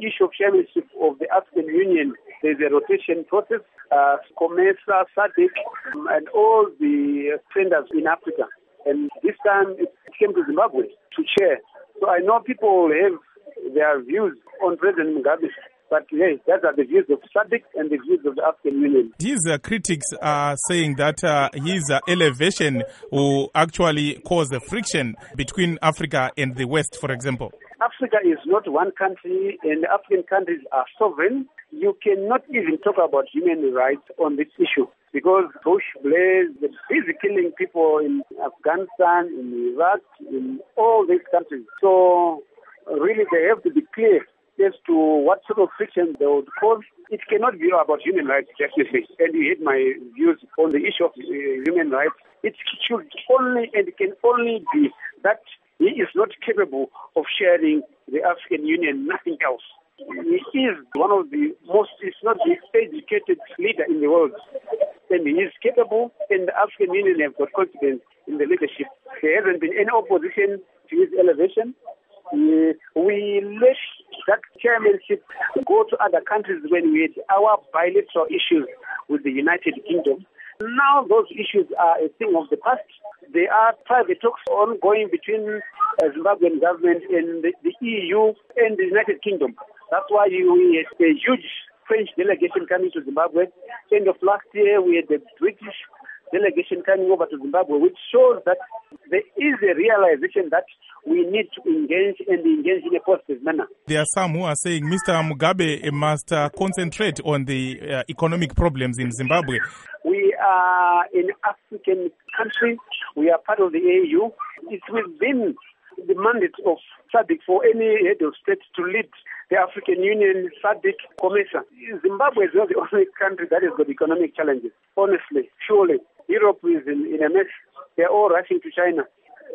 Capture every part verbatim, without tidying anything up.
issue of chairmanship of the African Union, there's a rotation process, uh, COMESA, SADC, um, and all the centers in Africa. And this time it came to Zimbabwe to chair. So I know people have their views on President Mugabe. But yes, those are the views of SADC and the views of the African Union. His uh, critics are saying that uh, his uh, elevation will actually cause a friction between Africa and the West, for example. Africa is not one country, and African countries are sovereign. You cannot even talk about human rights on this issue because Bush Blair is busy killing people in Afghanistan, in Iraq, in all these countries. So really they have to be clear as to what sort of friction they would cause. It cannot be about human rights, definitely. And you hit my views on the issue of uh, human rights. It should only and it can only be that he is not capable of sharing the African Union, nothing else. He is one of the most, if not the educated leader in the world. And he is capable, and the African Union have got confidence in the leadership. There hasn't been any opposition to his elevation. Uh, we let that chairmanship go to other countries when we had our bilateral issues with the United Kingdom. Now those issues are a thing of the past. There are private talks ongoing between the Zimbabwean government and the, the E U and the United Kingdom. That's why we had a huge French delegation coming to Zimbabwe. End of last year, we had the British delegation coming over to Zimbabwe, which shows that there is a realization that we need to engage and engage in a positive manner. There are some who are saying Mister Mugabe must uh, concentrate on the uh, economic problems in Zimbabwe. We are an African country. We are part of the A U. It's within the mandate of SADC for any head of state to lead the African Union, SADC, COMESA. Zimbabwe is not the only country that has got economic challenges. Honestly, surely. Europe is in, in a mess. They're all rushing to China.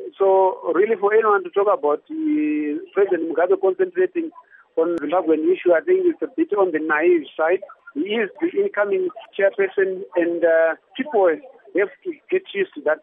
So really for anyone to talk about uh, President Mugabe concentrating on the Zimbabwean issue, I think it's a bit on the naive side. He is the incoming chairperson, and uh, people have to get used to that.